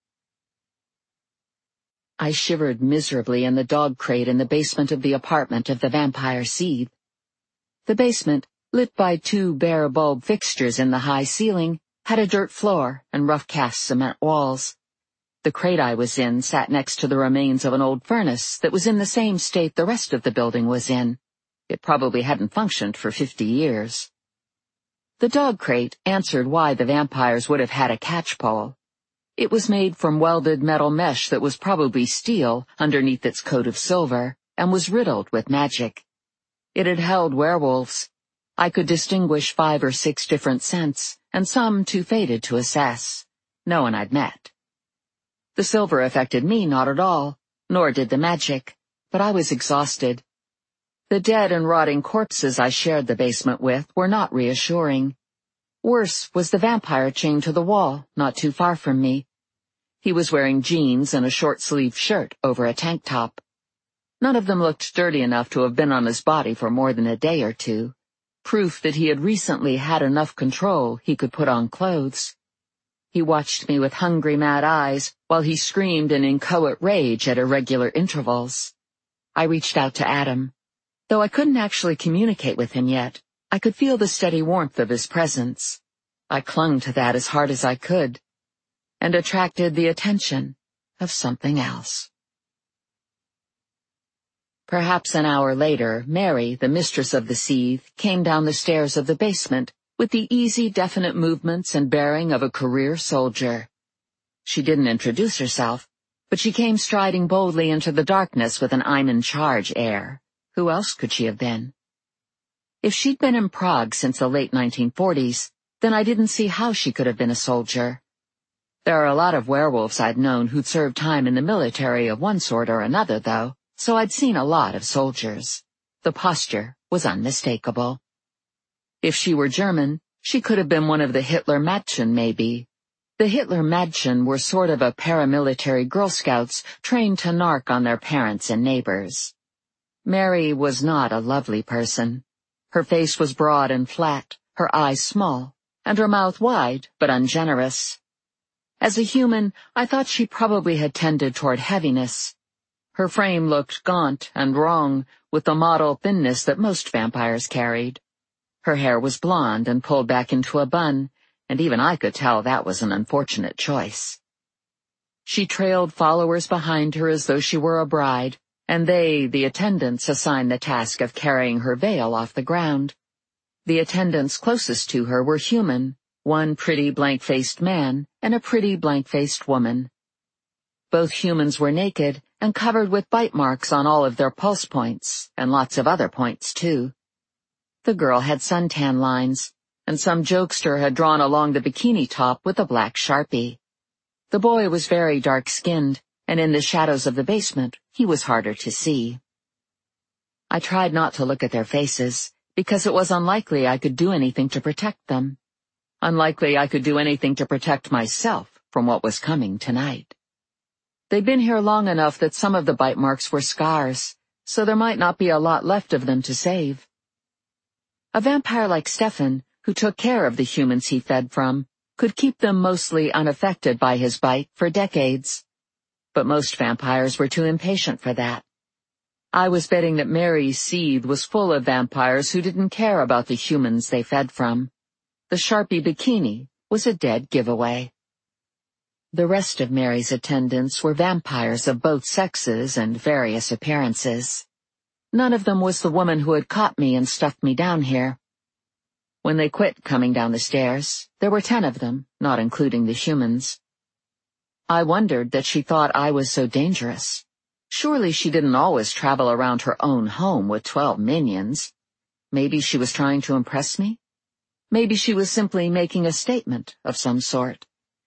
I shivered miserably in the dog crate in the basement of the apartment of the vampire Seed. The basement, lit by two bare bulb fixtures in the high ceiling, had a dirt floor and rough-cast cement walls. The crate I was in sat next to the remains of an old furnace that was in the same state the rest of the building was in. It probably hadn't functioned for 50 years. The dog crate answered why the vampires would have had a catchpole. It was made from welded metal mesh that was probably steel underneath its coat of silver and was riddled with magic. It had held werewolves. I could distinguish 5 or 6 different scents, and some too faded to assess. No one I'd met. The silver affected me not at all, nor did the magic, but I was exhausted. The dead and rotting corpses I shared the basement with were not reassuring. Worse was the vampire chained to the wall, not too far from me. He was wearing jeans and a short-sleeved shirt over a tank top. None of them looked dirty enough to have been on his body for more than a day or two, proof that he had recently had enough control he could put on clothes. He watched me with hungry, mad eyes while he screamed in inchoate rage at irregular intervals. I reached out to Adam. Though I couldn't actually communicate with him yet, I could feel the steady warmth of his presence. I clung to that as hard as I could, and attracted the attention of something else. Perhaps an hour later, Mary, the mistress of the Seed, came down the stairs of the basement with the easy, definite movements and bearing of a career soldier. She didn't introduce herself, but she came striding boldly into the darkness with an I'm in charge air. Who else could she have been? If she'd been in Prague since the late 1940s, then I didn't see how she could have been a soldier. There are a lot of werewolves I'd known who'd served time in the military of one sort or another, though, so I'd seen a lot of soldiers. The posture was unmistakable. If she were German, she could have been one of the Hitler-Mädchen, maybe. The Hitler-Mädchen were sort of a paramilitary Girl Scouts trained to narc on their parents and neighbors. Mary was not a lovely person. Her face was broad and flat, her eyes small, and her mouth wide but ungenerous. As a human, I thought she probably had tended toward heaviness. Her frame looked gaunt and wrong, with the model thinness that most vampires carried. Her hair was blonde and pulled back into a bun, and even I could tell that was an unfortunate choice. She trailed followers behind her as though she were a bride, and they, the attendants, assigned the task of carrying her veil off the ground. The attendants closest to her were human, one pretty blank-faced man and a pretty blank-faced woman. Both humans were naked and covered with bite marks on all of their pulse points, and lots of other points, too. The girl had suntan lines, and some jokester had drawn along the bikini top with a black Sharpie. The boy was very dark-skinned, and in the shadows of the basement, he was harder to see. I tried not to look at their faces, because it was unlikely I could do anything to protect them. Unlikely I could do anything to protect myself from what was coming tonight. They'd been here long enough that some of the bite marks were scars, so there might not be a lot left of them to save. A vampire like Stefan, who took care of the humans he fed from, could keep them mostly unaffected by his bite for decades. But most vampires were too impatient for that. I was betting that Mary's Seed was full of vampires who didn't care about the humans they fed from. The Sharpie bikini was a dead giveaway. The rest of Mary's attendants were vampires of both sexes and various appearances. None of them was the woman who had caught me and stuffed me down here. When they quit coming down the stairs, there were 10 of them, not including the humans. I wondered that she thought I was so dangerous. Surely she didn't always travel around her own home with 12 minions. Maybe she was trying to impress me? Maybe she was simply making a statement of some sort.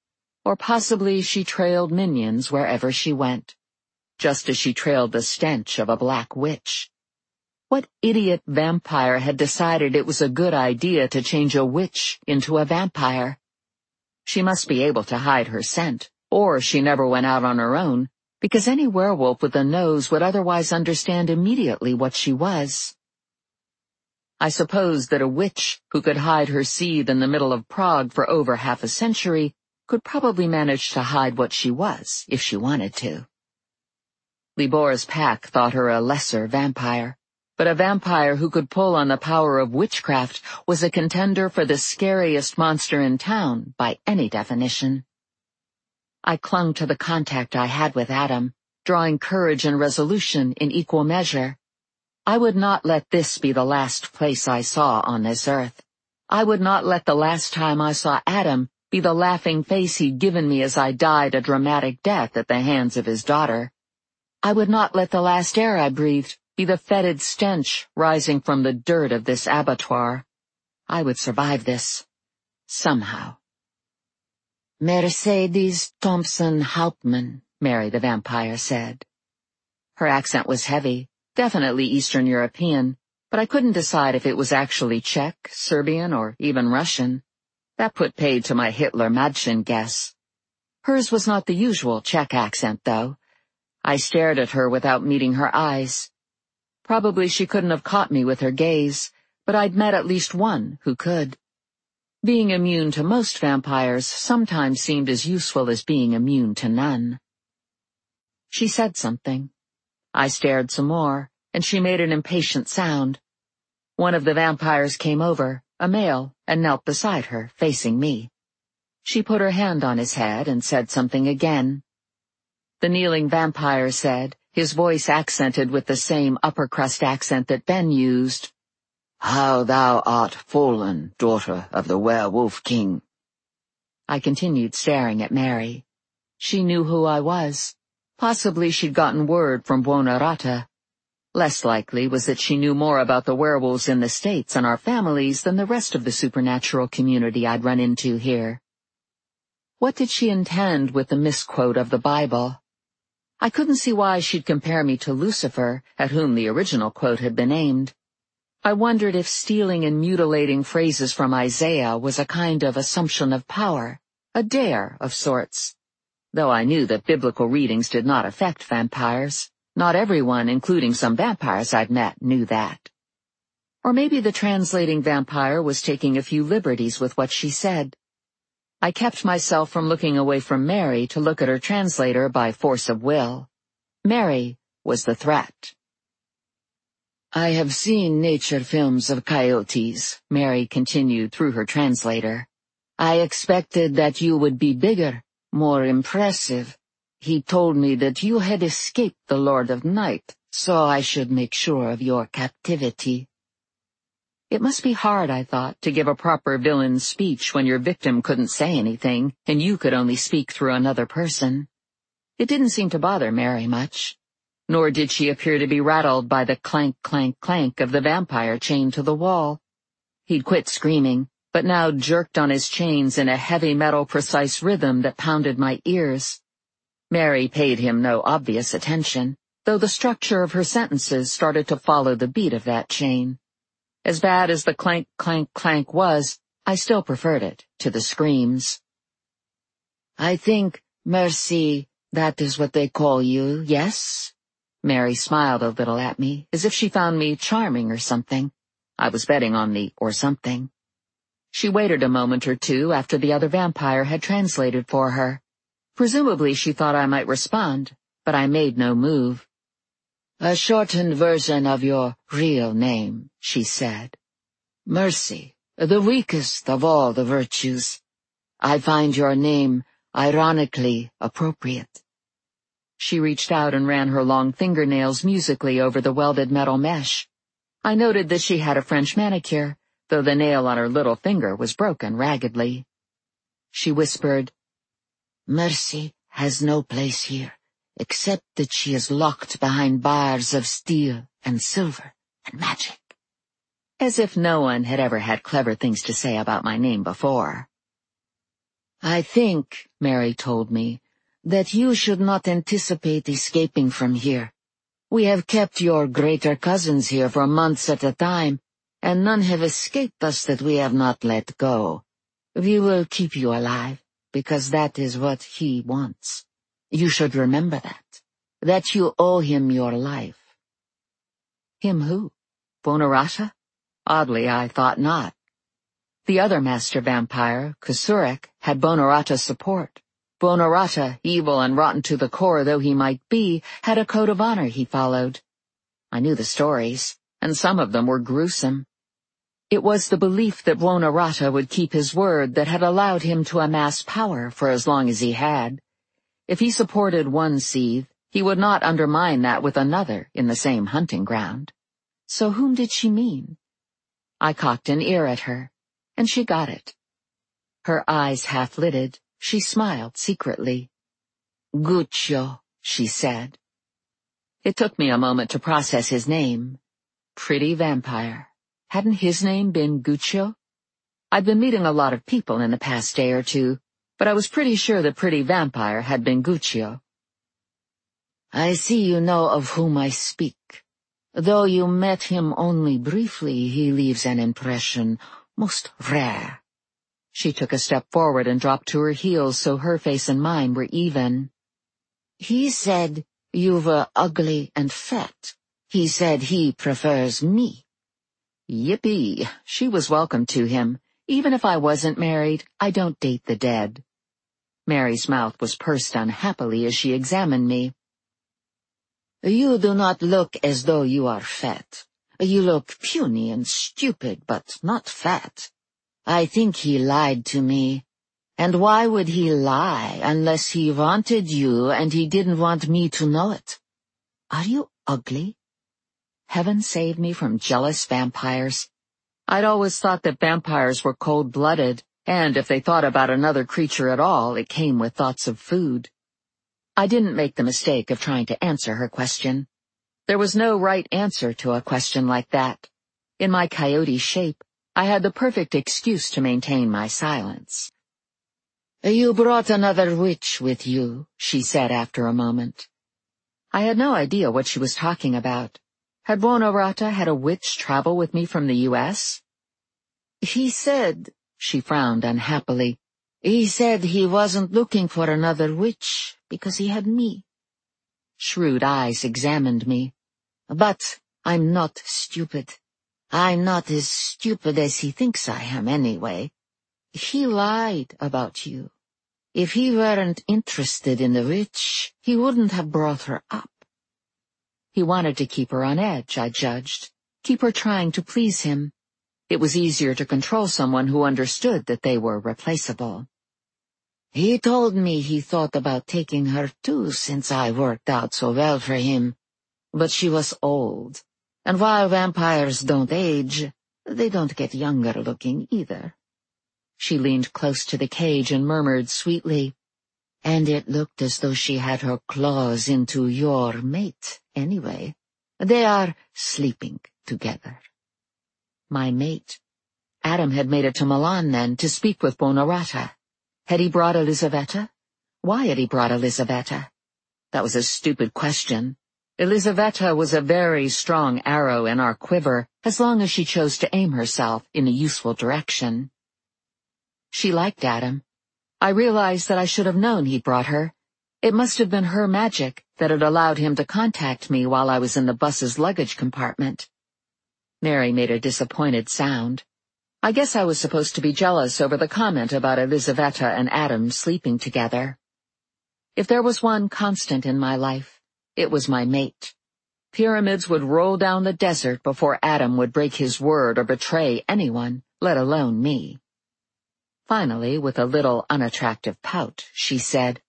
Or possibly she trailed minions wherever she went, just as she trailed the stench of a black witch. What idiot vampire had decided it was a good idea to change a witch into a vampire? She must be able to hide her scent, or she never went out on her own, because any werewolf with a nose would otherwise understand immediately what she was. I suppose that a witch who could hide her seed in the middle of Prague for over half a century could probably manage to hide what she was, if she wanted to. Libor's pack thought her a lesser vampire, but a vampire who could pull on the power of witchcraft was a contender for the scariest monster in town by any definition. I clung to the contact I had with Adam, drawing courage and resolution in equal measure. I would not let this be the last place I saw on this earth. I would not let the last time I saw Adam be the laughing face he'd given me as I died a dramatic death at the hands of his daughter. I would not let the last air I breathed be the fetid stench rising from the dirt of this abattoir. I would survive this. Somehow. "Mercedes Thompson Hauptmann," Mary the vampire said. Her accent was heavy, definitely Eastern European, but I couldn't decide if it was actually Czech, Serbian, or even Russian. That put paid to my Hitler-Madchen guess. Hers was not the usual Czech accent, though. I stared at her without meeting her eyes. Probably she couldn't have caught me with her gaze, but I'd met at least one who could. Being immune to most vampires sometimes seemed as useful as being immune to none. She said something. I stared some more, and she made an impatient sound. One of the vampires came over, a male, and knelt beside her, facing me. She put her hand on his head and said something again. The kneeling vampire said, his voice accented with the same upper-crust accent that Ben used, "How thou art fallen, daughter of the werewolf king." I continued staring at Mary. She knew who I was. Possibly she'd gotten word from Buonarrota. Less likely was that she knew more about the werewolves in the States and our families than the rest of the supernatural community I'd run into here. What did she intend with the misquote of the Bible? I couldn't see why she'd compare me to Lucifer, at whom the original quote had been aimed. I wondered if stealing and mutilating phrases from Isaiah was a kind of assumption of power, a dare of sorts. Though I knew that biblical readings did not affect vampires. Not everyone, including some vampires I'd met, knew that. Or maybe the translating vampire was taking a few liberties with what she said. I kept myself from looking away from Mary to look at her translator by force of will. Mary was the threat. "I have seen nature films of coyotes," Mary continued through her translator. "I expected that you would be bigger, more impressive. He told me that you had escaped the Lord of Night, so I should make sure of your captivity." It must be hard, I thought, to give a proper villain's speech when your victim couldn't say anything, and you could only speak through another person. It didn't seem to bother Mary much. Nor did she appear to be rattled by the clank, clank, clank of the vampire chained to the wall. He'd quit screaming, but now jerked on his chains in a heavy metal precise rhythm that pounded my ears. Mary paid him no obvious attention, though the structure of her sentences started to follow the beat of that chain. As bad as the clank, clank, clank was, I still preferred it to the screams. "I think, Mercy, that is what they call you, yes?" Mary smiled a little at me, as if she found me charming or something. I was betting on the or something. She waited a moment or two after the other vampire had translated for her. Presumably she thought I might respond, but I made no move. "A shortened version of your real name," she said. "Mercy, the weakest of all the virtues. I find your name ironically appropriate." She reached out and ran her long fingernails musically over the welded metal mesh. I noted that she had a French manicure, though the nail on her little finger was broken raggedly. She whispered, "Mercy has no place here, except that she is locked behind bars of steel and silver and magic." As if no one had ever had clever things to say about my name before. I think, Mary told me, that you should not anticipate escaping from here. We have kept your greater cousins here for months at a time, and none have escaped us that we have not let go. We will keep you alive, because that is what he wants. You should remember that you owe him your life. Him who? Bonorata? Oddly, I thought not. The other master vampire, Kusurek, had Bonorata's support. Bonorata, evil and rotten to the core though he might be, had a code of honor he followed. I knew the stories, and some of them were gruesome. It was the belief that Bonorata would keep his word that had allowed him to amass power for as long as he had. If he supported one seed, he would not undermine that with another in the same hunting ground. So whom did she mean? I cocked an ear at her, and she got it. Her eyes half-lidded, she smiled secretly. Guccio, she said. It took me a moment to process his name. Pretty vampire. Hadn't his name been Guccio? I'd been meeting a lot of people in the past day or two, but I was pretty sure the pretty vampire had been Guccio. I see you know of whom I speak. Though you met him only briefly, he leaves an impression most rare. She took a step forward and dropped to her heels so her face and mine were even. He said you were ugly and fat. He said he prefers me. Yippee! She was welcome to him. Even if I wasn't married, I don't date the dead. Mary's mouth was pursed unhappily as she examined me. You do not look as though you are fat. You look puny and stupid, but not fat. I think he lied to me. And why would he lie unless he wanted you and he didn't want me to know it? Are you ugly? Heaven save me from jealous vampires. I'd always thought that vampires were cold-blooded, and if they thought about another creature at all, it came with thoughts of food. I didn't make the mistake of trying to answer her question. There was no right answer to a question like that. In my coyote shape, I had the perfect excuse to maintain my silence. You brought another witch with you, she said after a moment. I had no idea what she was talking about. Had Bonorata had a witch travel with me from the U.S.? He said, she frowned unhappily, he said he wasn't looking for another witch because he had me. Shrewd eyes examined me. But I'm not stupid. I'm not as stupid as he thinks I am anyway. He lied about you. If he weren't interested in the witch, he wouldn't have brought her up. He wanted to keep her on edge, I judged, keep her trying to please him. It was easier to control someone who understood that they were replaceable. He told me he thought about taking her too since I worked out so well for him. But she was old, and while vampires don't age, they don't get younger looking either. She leaned close to the cage and murmured sweetly, and it looked as though she had her claws into your mate anyway. They are sleeping together. My mate. Adam had made it to Milan then to speak with Bonorata. Had he brought Elisaveta? Why had he brought Elisaveta? That was a stupid question. Elisaveta was a very strong arrow in our quiver, as long as she chose to aim herself in a useful direction. She liked Adam. I realized that I should have known he'd brought her. It must have been her magic that had allowed him to contact me while I was in the bus's luggage compartment. Mary made a disappointed sound. I guess I was supposed to be jealous over the comment about Elisaveta and Adam sleeping together. If there was one constant in my life, it was my mate. Pyramids would roll down the desert before Adam would break his word or betray anyone, let alone me. Finally, with a little unattractive pout, she said,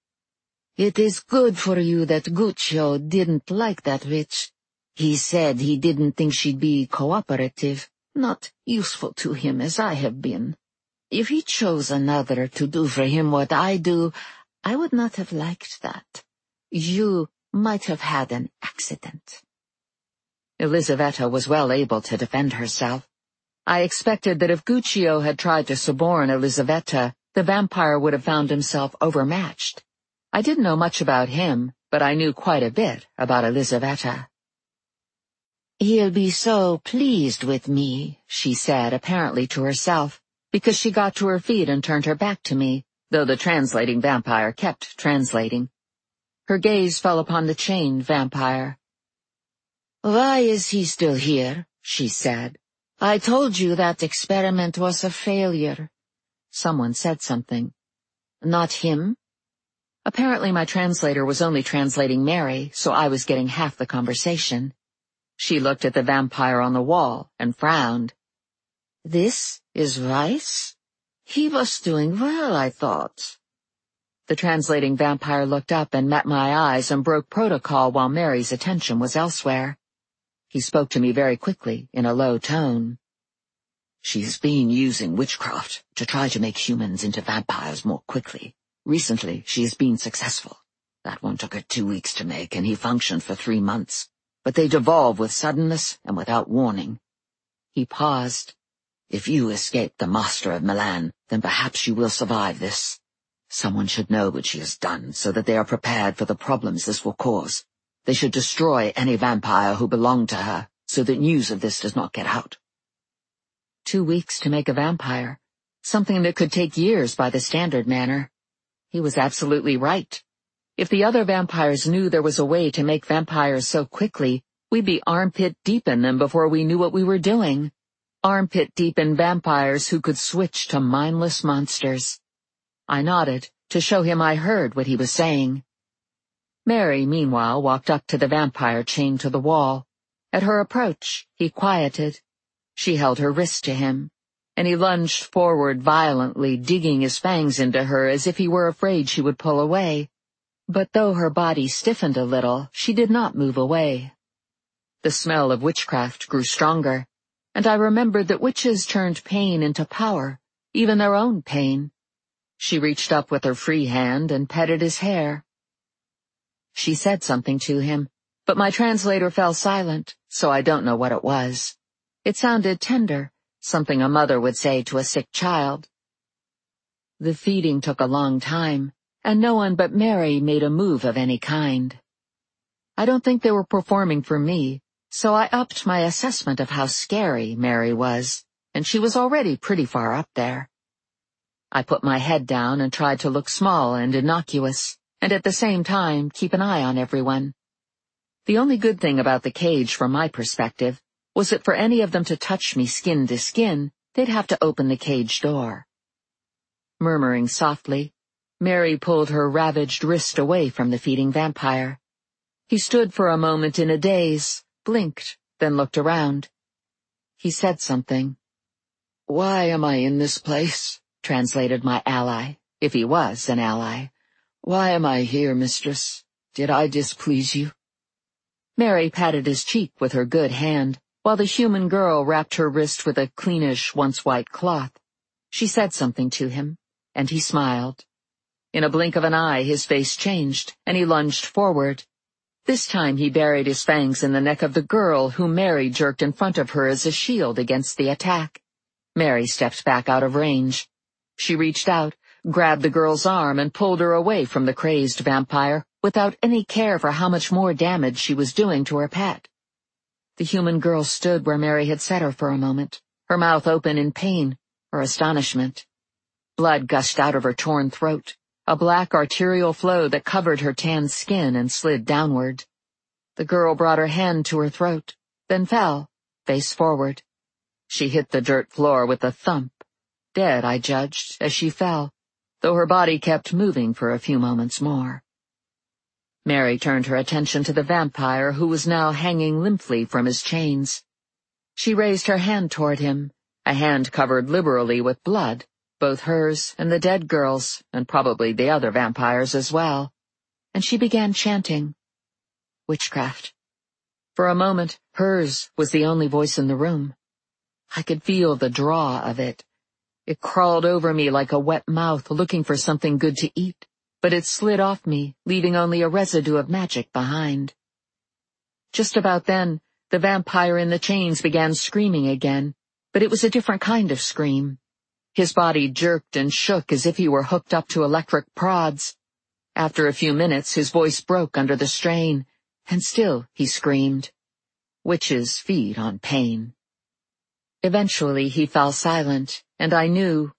It is good for you that Guccio didn't like that witch. He said he didn't think she'd be cooperative, not useful to him as I have been. If he chose another to do for him what I do, I would not have liked that. You might have had an accident. Elisaveta was well able to defend herself. I expected that if Guccio had tried to suborn Elisaveta, the vampire would have found himself overmatched. I didn't know much about him, but I knew quite a bit about Elizaveta. "He'll be so pleased with me," she said, apparently to herself, because she got to her feet and turned her back to me, though the translating vampire kept translating. Her gaze fell upon the chained vampire. "Why is he still here?" she said. "I told you that experiment was a failure." Someone said something. "Not him?" Apparently my translator was only translating Mary, so I was getting half the conversation. She looked at the vampire on the wall and frowned. "This is Weiss? He was doing well, I thought." The translating vampire looked up and met my eyes and broke protocol while Mary's attention was elsewhere. He spoke to me very quickly, in a low tone. "She's been using witchcraft to try to make humans into vampires more quickly. Recently, she has been successful. That one took her 2 weeks to make, and he functioned for 3 months. But they devolve with suddenness and without warning." He paused. "If you escape the Master of Milan, then perhaps you will survive this. Someone should know what she has done so that they are prepared for the problems this will cause. They should destroy any vampire who belonged to her so that news of this does not get out." 2 weeks to make a vampire, something that could take years by the standard manner. He was absolutely right. If the other vampires knew there was a way to make vampires so quickly, we'd be armpit deep in them before we knew what we were doing. Armpit deep in vampires who could switch to mindless monsters. I nodded to show him I heard what he was saying. Mary, meanwhile, walked up to the vampire chained to the wall. At her approach, he quieted. She held her wrist to him, and he lunged forward violently, digging his fangs into her as if he were afraid she would pull away. But though her body stiffened a little, she did not move away. The smell of witchcraft grew stronger, and I remembered that witches turned pain into power, even their own pain. She reached up with her free hand and petted his hair. She said something to him, but my translator fell silent, so I don't know what it was. It sounded tender, something a mother would say to a sick child. The feeding took a long time, and no one but Mary made a move of any kind. I don't think they were performing for me, so I upped my assessment of how scary Mary was, and she was already pretty far up there. I put my head down and tried to look small and innocuous, and at the same time keep an eye on everyone. The only good thing about the cage from my perspective was that for any of them to touch me skin to skin, they'd have to open the cage door. Murmuring softly, Mary pulled her ravaged wrist away from the feeding vampire. He stood for a moment in a daze, blinked, then looked around. He said something. "Why am I in this place?" translated my ally, if he was an ally. "Why am I here, mistress? Did I displease you?" Mary patted his cheek with her good hand, while the human girl wrapped her wrist with a cleanish, once-white cloth. She said something to him, and he smiled. In a blink of an eye his face changed, and he lunged forward. This time he buried his fangs in the neck of the girl, whom Mary jerked in front of her as a shield against the attack. Mary stepped back out of range. She reached out, grabbed the girl's arm, and pulled her away from the crazed vampire, without any care for how much more damage she was doing to her pet. The human girl stood where Mary had set her for a moment, her mouth open in pain or astonishment. Blood gushed out of her torn throat, a black arterial flow that covered her tanned skin and slid downward. The girl brought her hand to her throat, then fell, face forward. She hit the dirt floor with a thump, dead, I judged, as she fell, though her body kept moving for a few moments more. Mary turned her attention to the vampire, who was now hanging limply from his chains. She raised her hand toward him, a hand covered liberally with blood, both hers and the dead girl's, and probably the other vampires as well, and she began chanting. Witchcraft. For a moment, hers was the only voice in the room. I could feel the draw of it. It crawled over me like a wet mouth looking for something good to eat, but it slid off me, leaving only a residue of magic behind. Just about then, the vampire in the chains began screaming again, but it was a different kind of scream. His body jerked and shook as if he were hooked up to electric prods. After a few minutes, his voice broke under the strain, and still he screamed. Witches feed on pain. Eventually he fell silent, and I knew